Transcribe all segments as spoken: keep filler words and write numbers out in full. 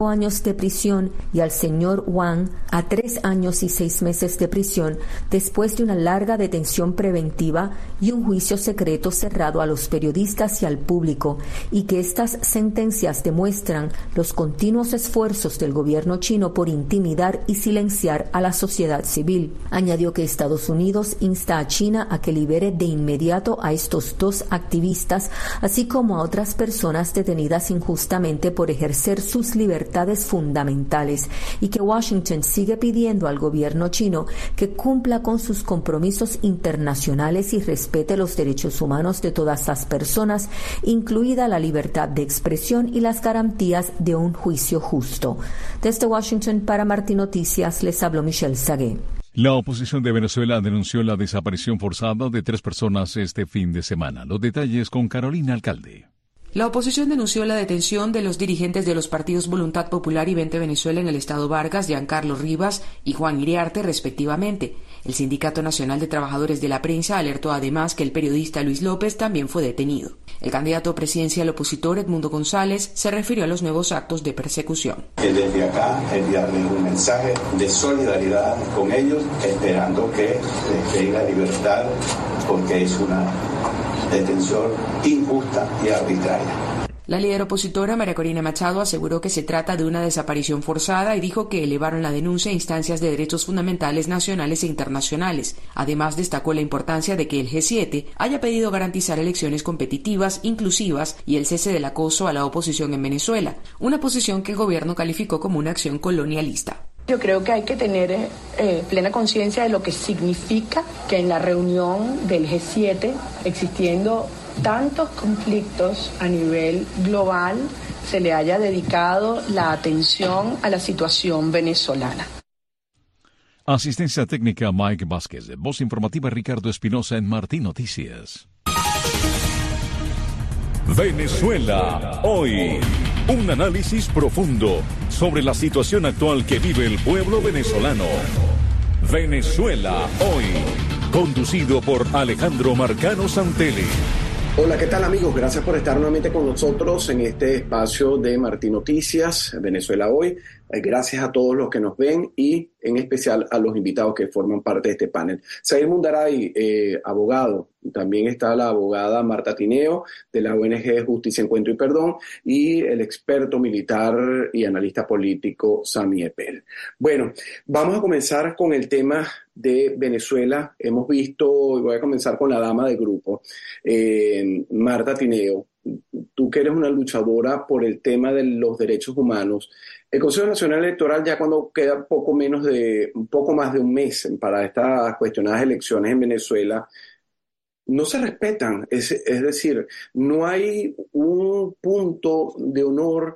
años de prisión y al señor Wang a tres años y seis meses de prisión después de una larga detención preventiva y un juicio secreto cerrado a los periodistas y al público, y que estas sentencias demuestran los continuos esfuerzos del gobierno chino por intimidar y silenciar a la sociedad civil. Añadió que Estados Unidos insta a China a que libere de inmediato a estos dos activistas, así como a otras personas detenidas injustamente por ejercer sus libertades fundamentales, y que Washington sigue pidiendo al gobierno chino que cumpla con sus compromisos internacionales y respete los derechos humanos de todas las personas, incluida la libertad de expresión y las garantías de un juicio justo. Desde Washington para Martín Noticias les habló Michelle Sagué. La oposición de Venezuela denunció la desaparición forzada de tres personas este fin de semana. Los detalles con Carolina Alcalde. La oposición denunció la detención de los dirigentes de los partidos Voluntad Popular y Vente Venezuela en el estado Vargas, Giancarlo Rivas y Juan Iriarte, respectivamente. El Sindicato Nacional de Trabajadores de la Prensa alertó además que el periodista Luis López también fue detenido. El candidato presidencial opositor Edmundo González se refirió a los nuevos actos de persecución. Desde acá enviarles un mensaje de solidaridad con ellos, esperando que les den la libertad, porque es una detención injusta y arbitraria. La líder opositora María Corina Machado aseguró que se trata de una desaparición forzada y dijo que elevaron la denuncia a instancias de derechos fundamentales nacionales e internacionales. Además, destacó la importancia de que el G siete haya pedido garantizar elecciones competitivas, inclusivas y el cese del acoso a la oposición en Venezuela, una posición que el gobierno calificó como una acción colonialista. Yo creo que hay que tener eh, plena conciencia de lo que significa que en la reunión del G siete, existiendo tantos conflictos a nivel global, se le haya dedicado la atención a la situación venezolana. Asistencia técnica Mike Vázquez. Voz informativa Ricardo Espinosa en Martín Noticias. Venezuela hoy. Un análisis profundo sobre la situación actual que vive el pueblo venezolano. Venezuela hoy. Conducido por Alejandro Marcano Santelli. Hola, ¿qué tal amigos? Gracias por estar nuevamente con nosotros en este espacio de Martín Noticias, Venezuela hoy. Gracias a todos los que nos ven y en especial a los invitados que forman parte de este panel. Sair Mundaray, eh, abogado. También está la abogada Marta Tineo de la O N G Justicia, Encuentro y Perdón, y el experto militar y analista político Sami Epel. Bueno, vamos a comenzar con el tema de Venezuela. Hemos visto, y voy a comenzar con la dama del grupo, eh, Marta Tineo. Tú que eres una luchadora por el tema de los derechos humanos, el Consejo Nacional Electoral, ya cuando queda poco menos de, un poco más de un mes para estas cuestionadas elecciones en Venezuela, no se respetan, es, es decir, no hay un punto de honor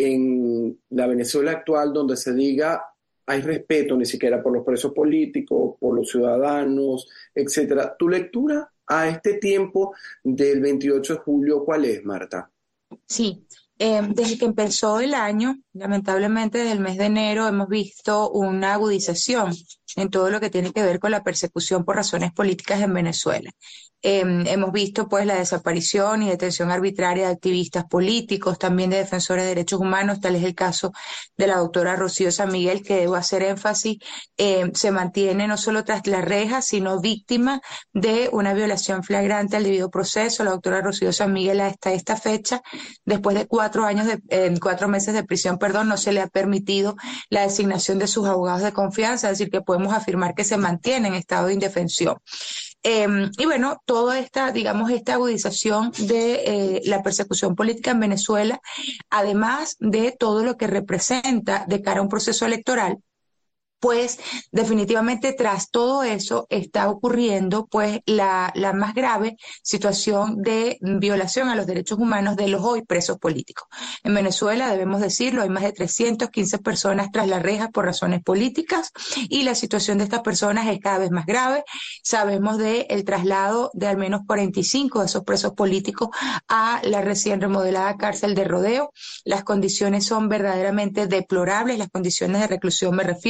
en la Venezuela actual donde se diga hay respeto ni siquiera por los presos políticos, por los ciudadanos, etcétera. ¿Tu lectura a este tiempo del veintiocho de julio cuál es, Marta? Sí. Eh, desde que empezó el año, lamentablemente desde el mes de enero hemos visto una agudización en todo lo que tiene que ver con la persecución por razones políticas en Venezuela. Eh, hemos visto pues la desaparición y detención arbitraria de activistas políticos, también de defensores de derechos humanos, tal es el caso de la doctora Rocío San Miguel, que debo hacer énfasis, eh, se mantiene no solo tras las rejas, sino víctima de una violación flagrante al debido proceso. La doctora Rocío San Miguel hasta esta fecha, después de cuatro años de, eh, cuatro meses de prisión, perdón, no se le ha permitido la designación de sus abogados de confianza, es decir, que podemos afirmar que se mantiene en estado de indefensión. Eh, y bueno, toda esta, digamos, esta agudización de eh, la persecución política en Venezuela, además de todo lo que representa de cara a un proceso electoral, pues definitivamente tras todo eso está ocurriendo pues la, la más grave situación de violación a los derechos humanos de los hoy presos políticos. En Venezuela, debemos decirlo, hay más de trescientas quince personas tras las rejas por razones políticas y la situación de estas personas es cada vez más grave. Sabemos del traslado de al menos cuarenta y cinco de esos presos políticos a la recién remodelada cárcel de Rodeo. Las condiciones son verdaderamente deplorables, las condiciones de reclusión me refiero.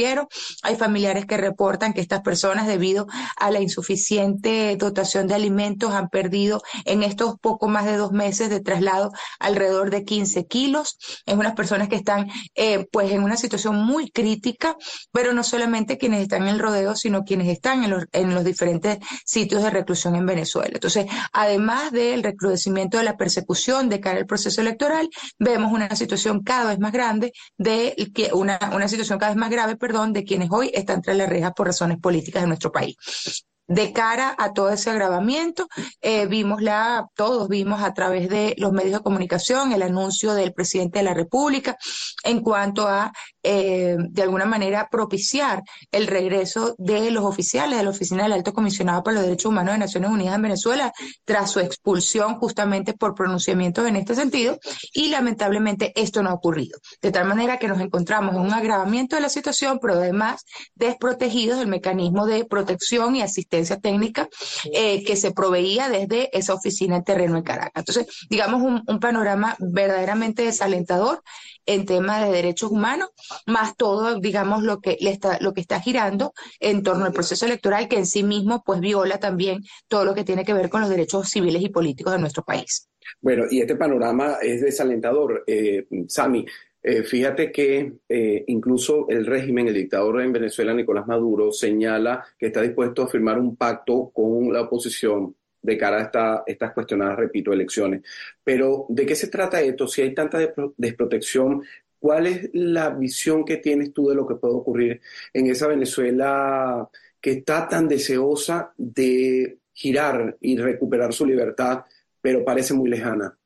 Hay familiares que reportan que estas personas, debido a la insuficiente dotación de alimentos, han perdido en estos poco más de dos meses de traslado alrededor de quince kilos. Es unas personas que están eh, pues en una situación muy crítica, pero no solamente quienes están en el rodeo, sino quienes están en los, en los diferentes sitios de reclusión en Venezuela. Entonces, además del recrudecimiento de la persecución de cara al proceso electoral, vemos una situación cada vez más grande de que una, una situación cada vez más grave, perdón, de quienes hoy están tras las rejas por razones políticas en nuestro país. De cara a todo ese agravamiento, eh, vimos la, todos vimos a través de los medios de comunicación el anuncio del presidente de la República en cuanto a, eh, de alguna manera, propiciar el regreso de los oficiales de la Oficina del Alto Comisionado para los Derechos Humanos de Naciones Unidas en Venezuela tras su expulsión justamente por pronunciamientos en este sentido, y lamentablemente esto no ha ocurrido. De tal manera que nos encontramos en un agravamiento de la situación, pero además desprotegidos del mecanismo de protección y asistencia técnica eh, que se proveía desde esa oficina en terreno en Caracas. Entonces, digamos, un, un panorama verdaderamente desalentador en temas de derechos humanos, más todo, digamos, lo que, le está, lo que está girando en torno al proceso electoral, que en sí mismo pues viola también todo lo que tiene que ver con los derechos civiles y políticos de nuestro país. Bueno, y este panorama es desalentador, eh, Sami. Eh, fíjate que eh, incluso el régimen, el dictador en Venezuela, Nicolás Maduro, señala que está dispuesto a firmar un pacto con la oposición de cara a esta, estas cuestionadas, repito, elecciones. Pero, ¿de qué se trata esto? Si hay tanta despro- desprotección, ¿cuál es la visión que tienes tú de lo que puede ocurrir en esa Venezuela que está tan deseosa de girar y recuperar su libertad, pero parece muy lejana?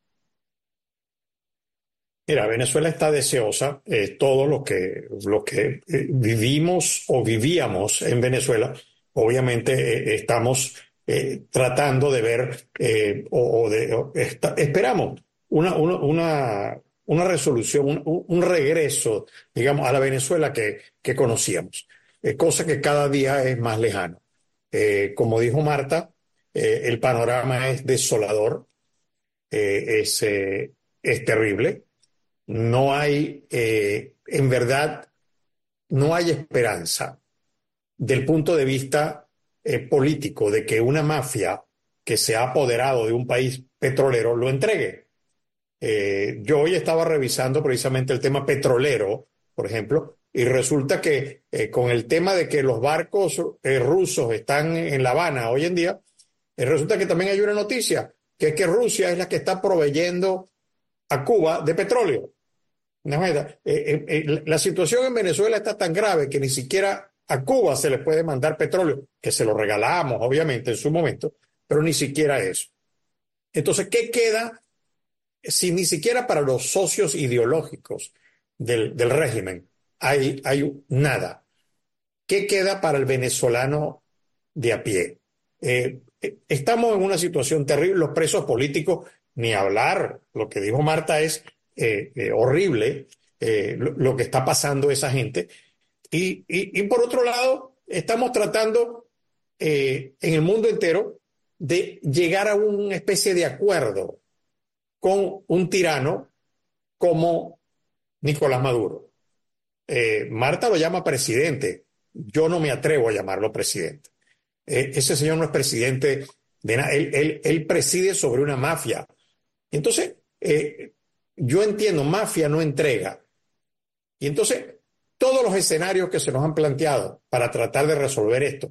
Mira, Venezuela está deseosa. Eh, todo lo que, lo que eh, vivimos o vivíamos en Venezuela, obviamente eh, estamos eh, tratando de ver eh, o, o de o esta, esperamos una, una, una, una resolución, un, un regreso, digamos, a la Venezuela que, que conocíamos, eh, cosa que cada día es más lejano. Eh, como dijo Marta, eh, el panorama es desolador, eh, es, eh, es terrible. No hay, eh, en verdad, no hay esperanza del punto de vista eh, político de que una mafia que se ha apoderado de un país petrolero lo entregue. Eh, yo hoy estaba revisando precisamente el tema petrolero, por ejemplo, y resulta que eh, con el tema de que los barcos eh, rusos están en La Habana hoy en día, eh, resulta que también hay una noticia, que es que Rusia es la que está proveyendo a Cuba de petróleo. Eh, eh, eh, la situación en Venezuela está tan grave que ni siquiera a Cuba se le puede mandar petróleo, que se lo regalamos obviamente en su momento, pero ni siquiera eso. Entonces, ¿qué queda si ni siquiera para los socios ideológicos del, del régimen hay, hay nada? ¿Qué queda para el venezolano de a pie? Eh, estamos en una situación terrible, los presos políticos, ni hablar. Lo que dijo Marta es Eh, eh, horrible eh, lo, lo que está pasando a esa gente. Y, y, y por otro lado, estamos tratando eh, en el mundo entero de llegar a una especie de acuerdo con un tirano como Nicolás Maduro. Eh, Marta lo llama presidente. Yo no me atrevo a llamarlo presidente. Eh, ese señor no es presidente de nada. Él, él, él preside sobre una mafia. Entonces, eh, yo entiendo, mafia no entrega. Y entonces, todos los escenarios que se nos han planteado para tratar de resolver esto,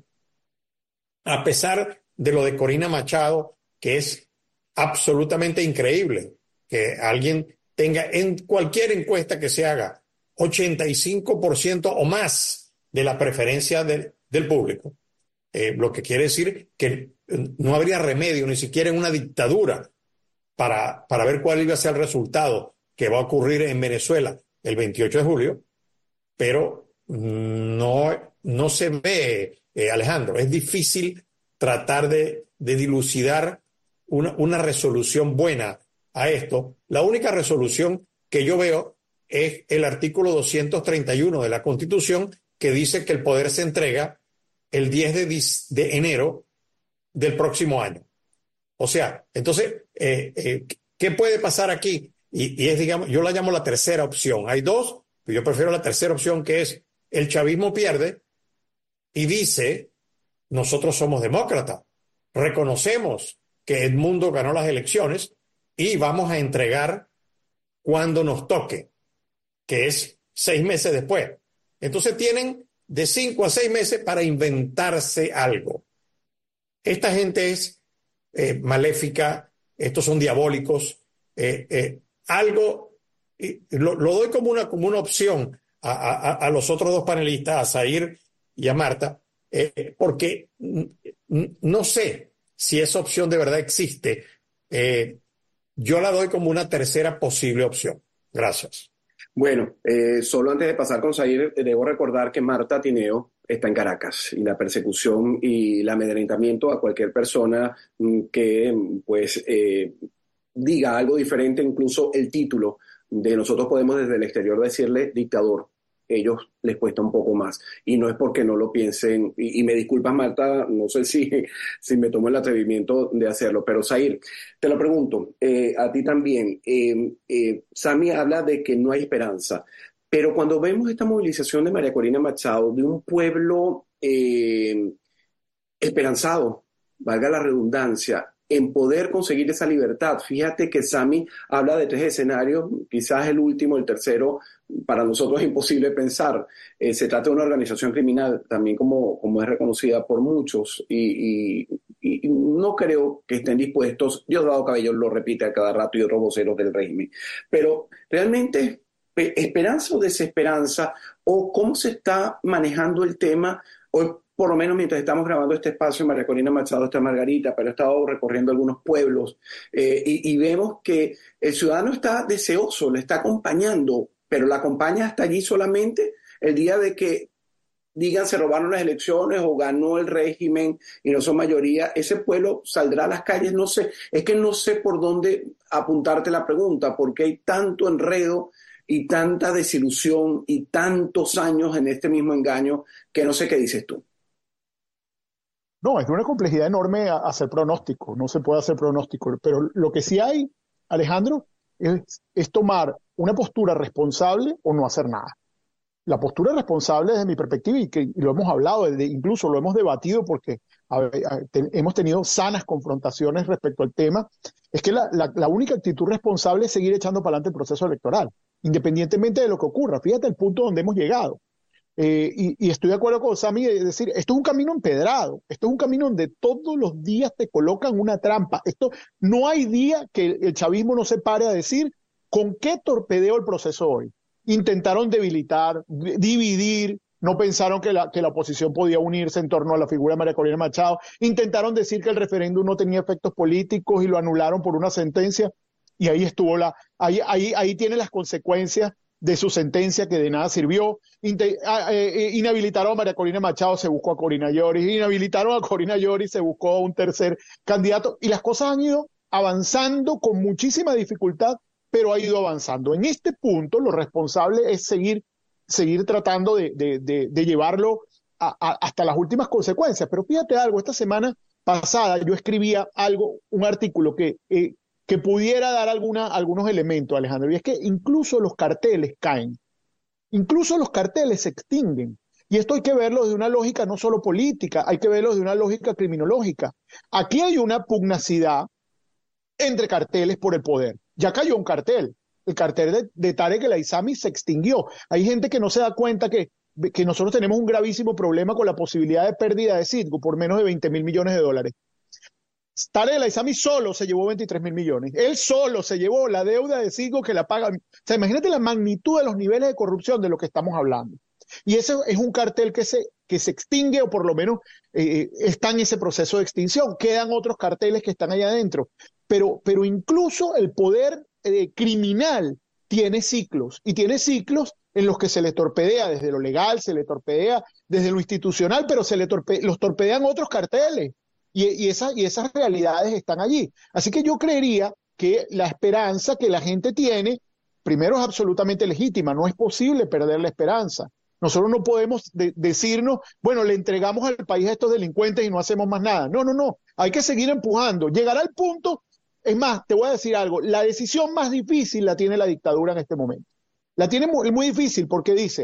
a pesar de lo de Corina Machado, que es absolutamente increíble que alguien tenga en cualquier encuesta que se haga ochenta y cinco por ciento o más de la preferencia de, del público. Eh, lo que quiere decir que no habría remedio, ni siquiera en una dictadura, Para, para ver cuál iba a ser el resultado que va a ocurrir en Venezuela el veintiocho de julio, pero no, no se ve, eh, Alejandro, es difícil tratar de, de dilucidar una, una resolución buena a esto. La única resolución que yo veo es el artículo doscientos treinta y uno de la Constitución, que dice que el poder se entrega el diez de enero del próximo año. O sea, entonces, eh, eh, ¿qué puede pasar aquí? Y, y es, digamos, yo la llamo la tercera opción. Hay dos, pero yo prefiero la tercera opción, que es el chavismo pierde y dice, nosotros somos demócratas, reconocemos que Edmundo ganó las elecciones y vamos a entregar cuando nos toque, que es seis meses después. Entonces tienen de cinco a seis meses para inventarse algo. Esta gente es eh, maléfica, estos son diabólicos, eh, eh, algo, eh, lo, lo doy como una, como una opción a, a, a los otros dos panelistas, a Zair y a Marta, eh, porque no sé si esa opción de verdad existe. Eh, yo la doy como una tercera posible opción. Gracias. Bueno, eh, solo antes de pasar con Zair, debo recordar que Marta Tineo está en Caracas y la persecución y el amedrentamiento a cualquier persona que pues eh, diga algo diferente, incluso el título de nosotros podemos desde el exterior decirle dictador. Ellos les cuesta un poco más. Y no es porque no lo piensen. Y, y me disculpas, Marta, no sé si, si me tomo el atrevimiento de hacerlo. Pero, Zair, te lo pregunto, eh, a ti también. Eh, eh, Sammy habla de que no hay esperanza. Pero cuando vemos esta movilización de María Corina Machado, de un pueblo eh, esperanzado, valga la redundancia, en poder conseguir esa libertad. Fíjate que Sammy habla de tres escenarios, quizás el último, el tercero, para nosotros es imposible pensar. Eh, se trata de una organización criminal, también como, como es reconocida por muchos, y, y, y no creo que estén dispuestos. Diosdado Cabello lo repite a cada rato y otros voceros del régimen. Pero realmente, ¿esperanza o desesperanza? ¿O cómo se está manejando el tema hoy? Por lo menos mientras estamos grabando este espacio, María Corina Machado está en Margarita, pero he estado recorriendo algunos pueblos eh, y, y vemos que el ciudadano está deseoso, le está acompañando, pero la acompaña hasta allí solamente el día de que digan se robaron las elecciones o ganó el régimen y no son mayoría. Ese pueblo saldrá a las calles, no sé, es que no sé por dónde apuntarte la pregunta, porque hay tanto enredo y tanta desilusión y tantos años en este mismo engaño que no sé qué dices tú. No, es de una complejidad enorme a, hacer pronóstico, no se puede hacer pronóstico, pero lo que sí hay, Alejandro, es, es tomar una postura responsable o no hacer nada. La postura responsable desde mi perspectiva, y que y lo hemos hablado, de, incluso lo hemos debatido porque a, a, te, hemos tenido sanas confrontaciones respecto al tema, es que la, la, la única actitud responsable es seguir echando para adelante el proceso electoral, independientemente de lo que ocurra. Fíjate el punto donde hemos llegado. Eh, y, y estoy de acuerdo con Sammy de decir, esto es un camino empedrado, esto es un camino donde todos los días te colocan una trampa. Esto, no hay día que el, el chavismo no se pare a decir con qué torpedeó el proceso hoy. Intentaron debilitar, dividir, no pensaron que la, que la oposición podía unirse en torno a la figura de María Corina Machado, intentaron decir que el referéndum no tenía efectos políticos y lo anularon por una sentencia, y ahí estuvo la, ahí, ahí, ahí tiene las consecuencias de su sentencia que de nada sirvió. Inter, eh, inhabilitaron a María Corina Machado, se buscó a Corina Lloris, inhabilitaron a Corina Lloris, se buscó a un tercer candidato, y las cosas han ido avanzando con muchísima dificultad, pero ha ido avanzando. En este punto, lo responsable es seguir, seguir tratando de, de, de, de llevarlo a, a, hasta las últimas consecuencias. Pero fíjate algo, esta semana pasada yo escribía algo, un artículo que... Eh, que pudiera dar alguna, algunos elementos, Alejandro, y es que incluso los carteles caen, incluso los carteles se extinguen, y esto hay que verlo desde una lógica no solo política, hay que verlo desde una lógica criminológica. Aquí hay una pugnacidad entre carteles por el poder. Ya cayó un cartel, el cartel de, de Tarek El Aissami se extinguió. Hay gente que no se da cuenta que, que nosotros tenemos un gravísimo problema con la posibilidad de pérdida de Citgo por menos de veinte mil millones de dólares. Tarek El Aissami solo se llevó veintitrés mil millones. Él solo se llevó la deuda de Citgo que la pagan. O sea, imagínate la magnitud de los niveles de corrupción de lo que estamos hablando. Y ese es un cartel que se, que se extingue o por lo menos eh, está en ese proceso de extinción. Quedan otros carteles que están allá adentro. Pero, pero incluso el poder eh, criminal tiene ciclos. Y tiene ciclos en los que se le torpedea desde lo legal, se le torpedea desde lo institucional, pero se le torpe, los torpedean otros carteles. Y, y, esa, y esas realidades están allí. Así que yo creería que la esperanza que la gente tiene, primero es absolutamente legítima, no es posible perder la esperanza. Nosotros no podemos de, decirnos, bueno, le entregamos al país a estos delincuentes y no hacemos más nada. No, no, no, hay que seguir empujando. Llegará el punto, es más, te voy a decir algo, la decisión más difícil la tiene la dictadura en este momento. La tiene muy, muy difícil porque dice,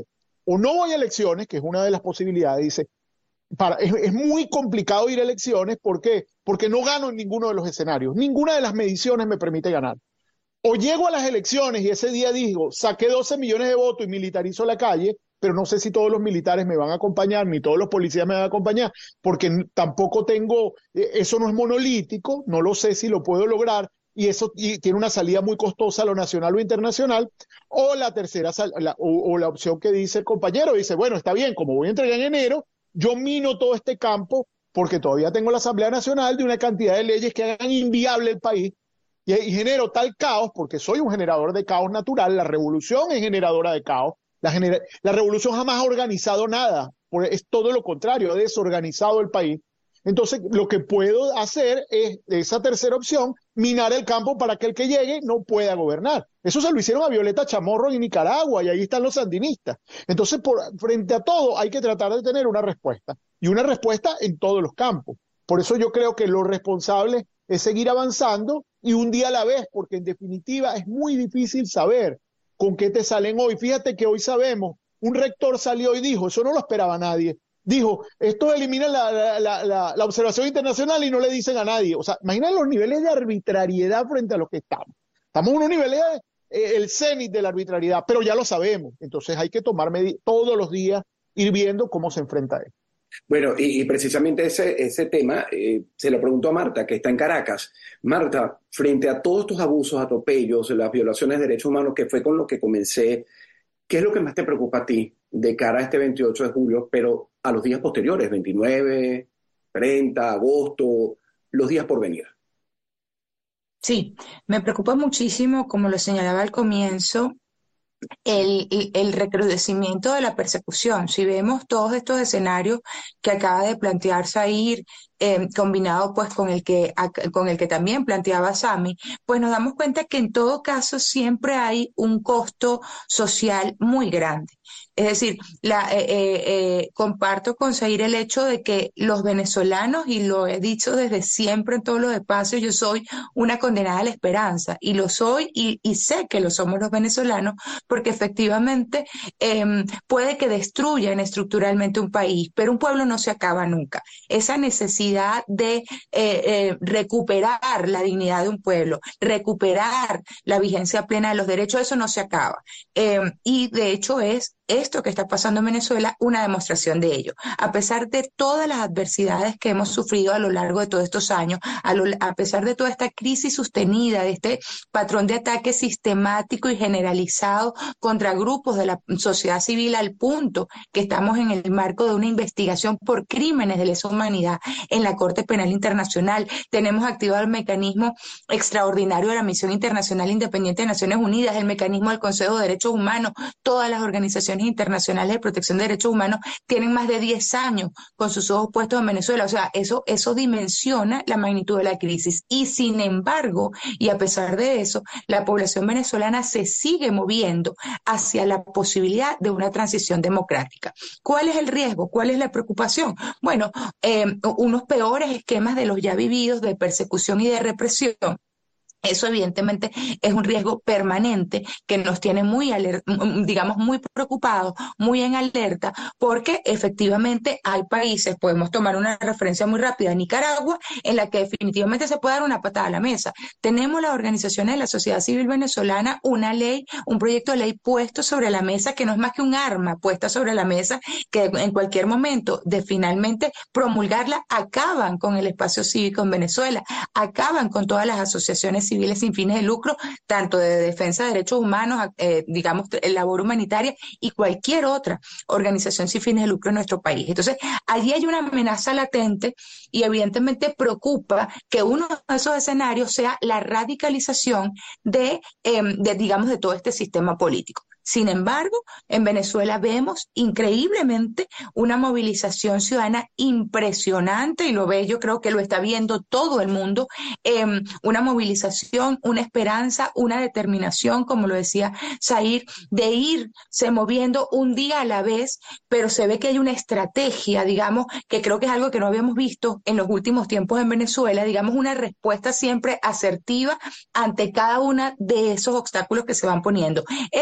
o no voy a elecciones, que es una de las posibilidades, dice, para, es, es muy complicado ir a elecciones, ¿por qué? Porque no gano en ninguno de los escenarios, ninguna de las mediciones me permite ganar. O llego a las elecciones y ese día digo, saqué doce millones de votos y militarizo la calle, pero no sé si todos los militares me van a acompañar, ni todos los policías me van a acompañar, porque tampoco tengo, eso no es monolítico, no lo sé si lo puedo lograr, y eso y tiene una salida muy costosa a lo nacional o internacional. O la tercera, la, o, o la opción que dice el compañero, dice, bueno, está bien, como voy a entregar en enero, yo mino todo este campo, porque todavía tengo la Asamblea Nacional de una cantidad de leyes que hagan inviable el país, y, y genero tal caos, porque soy un generador de caos natural, la revolución es generadora de caos. La, genera la revolución jamás ha organizado nada, es todo lo contrario, ha desorganizado el país. Entonces, lo que puedo hacer es, esa tercera opción, minar el campo para que el que llegue no pueda gobernar. Eso se lo hicieron a Violeta Chamorro en Nicaragua, y ahí están los sandinistas. Entonces, por, frente a todo, hay que tratar de tener una respuesta, y una respuesta en todos los campos. Por eso yo creo que lo responsable es seguir avanzando, y un día a la vez, porque en definitiva es muy difícil saber con qué te salen hoy. Fíjate que hoy sabemos, un rector salió y dijo, eso no lo esperaba nadie, dijo, esto elimina la, la, la, la, la observación internacional y no le dicen a nadie. O sea, imagínate los niveles de arbitrariedad frente a los que estamos. Estamos en unos niveles, eh, el cenit de la arbitrariedad, pero ya lo sabemos. Entonces hay que tomar todos los días, ir viendo cómo se enfrenta a él. Bueno, y, y precisamente ese, ese tema eh, se lo preguntó a Marta, que está en Caracas. Marta, frente a todos estos abusos, atropellos, las violaciones de derechos humanos, que fue con lo que comencé, ¿qué es lo que más te preocupa a ti de cara a este veintiocho de julio, pero a los días posteriores, veintinueve, treinta, agosto, los días por venir? Sí, me preocupa muchísimo, como lo señalaba al comienzo, El, el recrudecimiento de la persecución. Si vemos todos estos escenarios que acaba de plantear Zair, eh, combinado pues con el que con el que también planteaba Sami, pues nos damos cuenta que en todo caso siempre hay un costo social muy grande. Es decir, la, eh, eh, comparto con Zair el hecho de que los venezolanos, y lo he dicho desde siempre en todos los espacios, yo soy una condenada a la esperanza, y lo soy, y, y sé que lo somos los venezolanos, porque efectivamente eh, puede que destruyan estructuralmente un país, pero un pueblo no se acaba nunca. Esa necesidad de eh, eh, recuperar la dignidad de un pueblo, recuperar la vigencia plena de los derechos, eso no se acaba. Eh, y de hecho es esto que está pasando en Venezuela una demostración de ello. A pesar de todas las adversidades que hemos sufrido a lo largo de todos estos años, a, lo, a pesar de toda esta crisis sostenida, de este patrón de ataque sistemático y generalizado contra grupos de la sociedad civil, al punto que estamos en el marco de una investigación por crímenes de lesa humanidad en la Corte Penal Internacional. Tenemos activado el mecanismo extraordinario de la Misión Internacional Independiente de Naciones Unidas, el mecanismo del Consejo de Derechos Humanos. Todas las organizaciones internacionales de protección de derechos humanos tienen más de diez años con sus ojos puestos en Venezuela. O sea, eso, eso dimensiona la magnitud de la crisis. Y sin embargo, y a pesar de eso, la población venezolana se sigue moviendo hacia la posibilidad de una transición democrática. ¿Cuál es el riesgo? ¿Cuál es la preocupación? Bueno, eh, unos peores esquemas de los ya vividos de persecución y de represión. Eso evidentemente es un riesgo permanente que nos tiene muy, digamos, muy preocupados, muy en alerta, porque efectivamente hay países, podemos tomar una referencia muy rápida, Nicaragua, en la que definitivamente se puede dar una patada a la mesa. Tenemos las organizaciones de la sociedad civil venezolana, una ley, un proyecto de ley puesto sobre la mesa que no es más que un arma puesta sobre la mesa, que en cualquier momento de finalmente promulgarla acaban con el espacio cívico en Venezuela, acaban con todas las asociaciones civiles sin fines de lucro, tanto de defensa de derechos humanos, eh, digamos, labor humanitaria y cualquier otra organización sin fines de lucro en nuestro país. Entonces, allí hay una amenaza latente y evidentemente preocupa que uno de esos escenarios sea la radicalización de, eh, de digamos, de todo este sistema político. Sin embargo, en Venezuela vemos increíblemente una movilización ciudadana impresionante, y lo ve, yo creo que lo está viendo todo el mundo, eh, una movilización, una esperanza, una determinación, como lo decía Zair, de irse moviendo un día a la vez, pero se ve que hay una estrategia, digamos, que creo que es algo que no habíamos visto en los últimos tiempos en Venezuela, digamos, una respuesta siempre asertiva ante cada uno de esos obstáculos que se van poniendo. Eso impresiona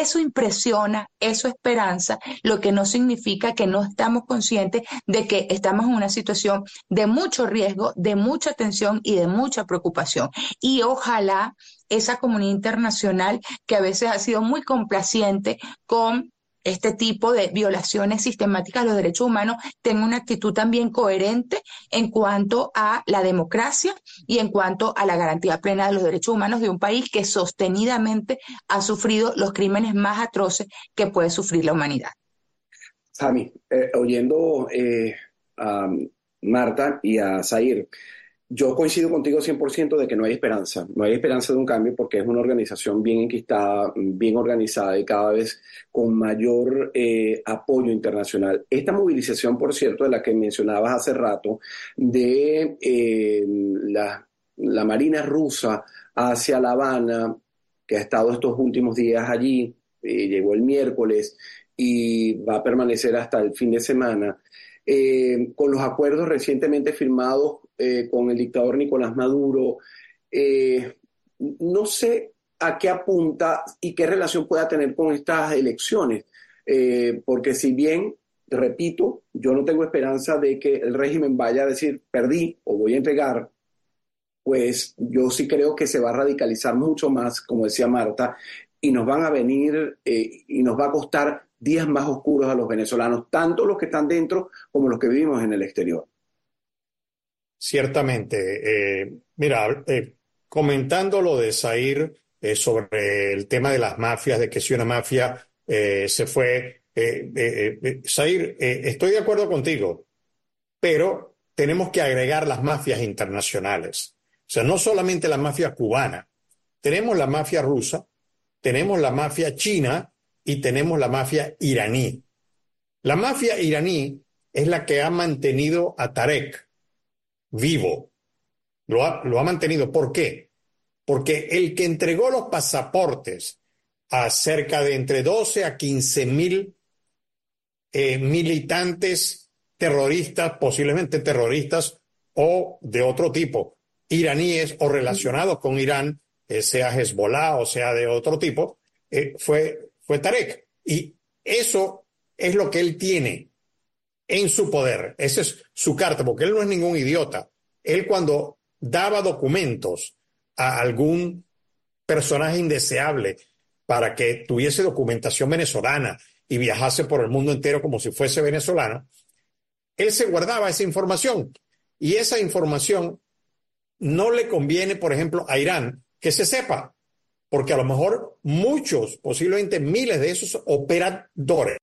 ilusiona, eso esperanza, lo que no significa que no estamos conscientes de que estamos en una situación de mucho riesgo, de mucha tensión y de mucha preocupación. Y ojalá esa comunidad internacional, que a veces ha sido muy complaciente con este tipo de violaciones sistemáticas de los derechos humanos, tenga una actitud también coherente en cuanto a la democracia y en cuanto a la garantía plena de los derechos humanos de un país que sostenidamente ha sufrido los crímenes más atroces que puede sufrir la humanidad. Sami, eh, oyendo eh, a Marta y a Zair, yo coincido contigo cien por ciento de que no hay esperanza, no hay esperanza de un cambio porque es una organización bien enquistada, bien organizada y cada vez con mayor eh, apoyo internacional. Esta movilización, por cierto, de la que mencionabas hace rato, de eh, la, la Marina rusa hacia La Habana, que ha estado estos últimos días allí, eh, llegó el miércoles y va a permanecer hasta el fin de semana, eh, con los acuerdos recientemente firmados Eh, con el dictador Nicolás Maduro, eh, no sé a qué apunta y qué relación pueda tener con estas elecciones, eh, porque si bien, repito, yo no tengo esperanza de que el régimen vaya a decir perdí o voy a entregar, pues yo sí creo que se va a radicalizar mucho más, como decía Marta, y nos van a venir eh, y nos va a costar días más oscuros a los venezolanos, tanto los que están dentro como los que vivimos en el exterior. Ciertamente. Eh, mira, eh, comentando lo de Zair eh, sobre el tema de las mafias, de que si una mafia eh, se fue... Eh, eh, eh, Zair, eh, estoy de acuerdo contigo, pero tenemos que agregar las mafias internacionales. O sea, no solamente la mafia cubana. Tenemos la mafia rusa, tenemos la mafia china y tenemos la mafia iraní. La mafia iraní es la que ha mantenido a Tarek vivo, lo ha, lo ha mantenido. ¿Por qué? Porque el que entregó los pasaportes a cerca de entre doce a quince mil eh, militantes terroristas, posiblemente terroristas o de otro tipo, iraníes o relacionados con Irán, eh, sea Hezbollah o sea de otro tipo, eh, fue, fue Tarek. Y eso es lo que él tiene en su poder. Esa es su carta, porque él no es ningún idiota. Él, cuando daba documentos a algún personaje indeseable para que tuviese documentación venezolana y viajase por el mundo entero como si fuese venezolano, él se guardaba esa información. Y esa información no le conviene, por ejemplo, a Irán que se sepa, porque a lo mejor muchos, posiblemente miles de esos operadores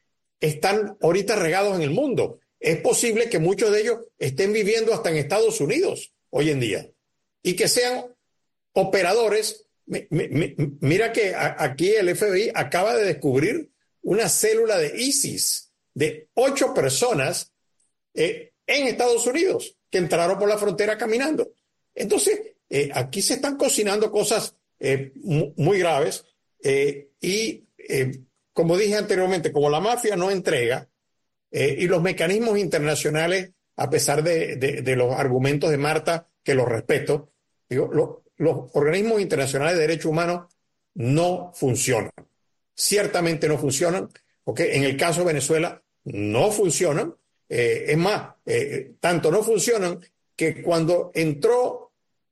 están ahorita regados en el mundo. Es posible que muchos de ellos estén viviendo hasta en Estados Unidos hoy en día y que sean operadores. Mi, mi, mira que a, aquí el F B I acaba de descubrir una célula de ISIS de ocho personas eh, en Estados Unidos que entraron por la frontera caminando. Entonces, eh, aquí se están cocinando cosas eh, muy, muy graves eh, y eh, como dije anteriormente, como la mafia no entrega eh, y los mecanismos internacionales, a pesar de, de, de los argumentos de Marta, que los respeto, digo, lo, los organismos internacionales de derechos humanos no funcionan. Ciertamente no funcionan, porque en el caso de Venezuela no funcionan. Eh, es más, eh, tanto no funcionan que cuando entró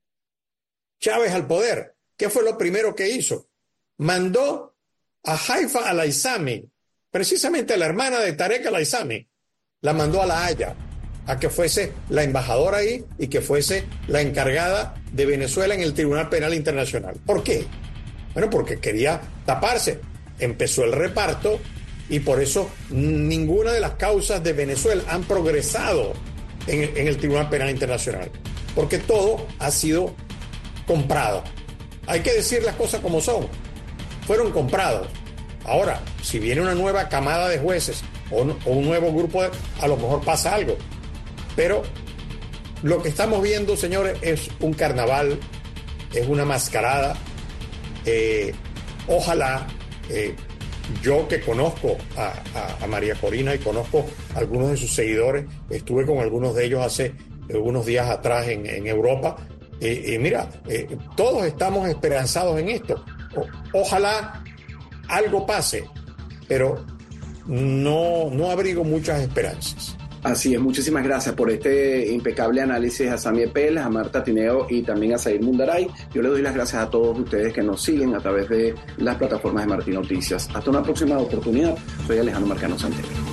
Chávez al poder, ¿qué fue lo primero que hizo? Mandó a Haifa al-Aizami, precisamente a la hermana de Tarek al-Aizami, la mandó a La Haya, a que fuese la embajadora ahí y que fuese la encargada de Venezuela en el Tribunal Penal Internacional. ¿Por qué? Bueno, porque quería taparse. Empezó el reparto y por eso ninguna de las causas de Venezuela han progresado en el, en el Tribunal Penal Internacional, porque todo ha sido comprado. Hay que decir las cosas como son. Fueron comprados. Ahora, si viene una nueva camada de jueces o, o un nuevo grupo, de, a lo mejor pasa algo. Pero lo que estamos viendo, señores, es un carnaval, es una mascarada. Eh, ojalá, eh, yo que conozco a, a, a María Corina y conozco a algunos de sus seguidores, estuve con algunos de ellos hace eh, unos días atrás en, en Europa, y eh, eh, mira, eh, todos estamos esperanzados en esto. O, ojalá algo pase, pero no, no abrigo muchas esperanzas. Así es, muchísimas gracias por este impecable análisis a Sami Epel, a Marta Tineo y también a Said Mundaray. Yo le doy las gracias a todos ustedes que nos siguen a través de las plataformas de Martín Noticias. Hasta una próxima oportunidad. Soy Alejandro Marcano Santelli.